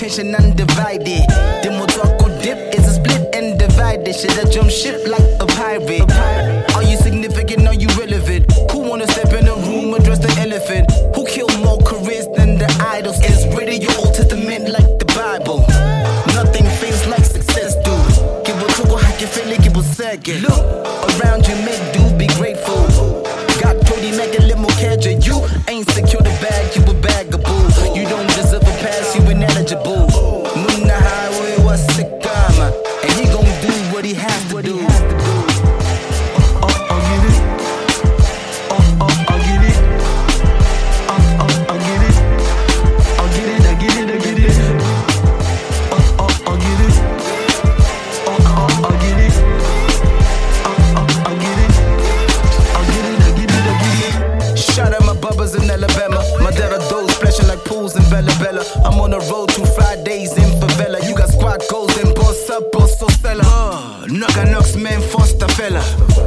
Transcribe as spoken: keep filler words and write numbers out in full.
nation undivided. The Motoko dip is a split and divided. Should I jump ship like a pirate? Are you significant? Are you relevant? Who wanna step in a room, address the elephant? Who killed more careers than the idols? Is ready your Old Testament like the Bible? Nothing feels like success, dude. Give a togo, how you feel like it was second. Look around you, make do, be grateful. Got Cody, make a little more catcher. You ain't secure the bag, you a bagaboo. You don't deserve a pass, you ineligible. Moon the highway was sick, and he gon' do what he has to do. Oh, oh, I'll get it. Oh, oh, I'll get it. Oh, oh, I'll get it. I'll get it, I get it, I get it. Oh, oh, I'll get it. Oh, oh, I'll get it. Oh, oh, I'll get it. I'll get it, I get it, I get it. Shout out my bubbas in Alabama. My dad are those splashing like pools in Bella Bella. I'm on the road to Fridays in favela. You got squad goals and boss up, boss so seller. Uh, Knock a knocks, man, foster fella.